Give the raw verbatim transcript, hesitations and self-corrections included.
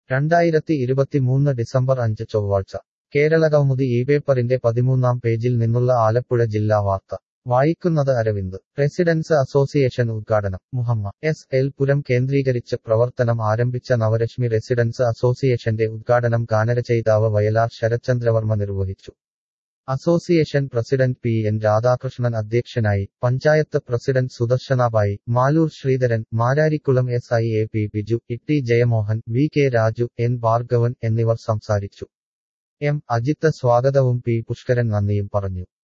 രണ്ടായിരത്തി ഇരുപത്തിമൂന്ന് ഡിസംബർ അഞ്ച് ചൊവ്വാഴ്ച കേരളകൗമുദി ഈ പേപ്പറിന്റെ പതിമൂന്നാം പേജിൽ നിന്നുള്ള ആലപ്പുഴ ജില്ലാ വാർത്ത വായിക്കുന്നത് അരവിന്ദ് റെസിഡൻസ് അസോസിയേഷൻ ഉദ്ഘാടനം മുഹമ്മ എസ് എൽ പുരം കേന്ദ്രീകരിച്ച് പ്രവർത്തനം ആരംഭിച്ച നവരശ്മി റെസിഡൻസ് അസോസിയേഷന്റെ ഉദ്ഘാടനം ഗാനരചയിതാവ് വയലാർ ശരത്ചന്ദ്രവർമ്മ നിർവഹിച്ചു. Association president P N Radhakrishnan അധ്യക്ഷനായി. Panchayat president Sudarshanabai, Maloor Sreedharan, Mararikulam S I A P Biju, Itty Jayamohan, V K Raju, N Bhargavan എന്നിവർ സംസാരിച്ചു. എം അജിത്ത് സ്വാഗതവും പി പുഷ്കരൻ നന്ദിയും പറഞ്ഞു.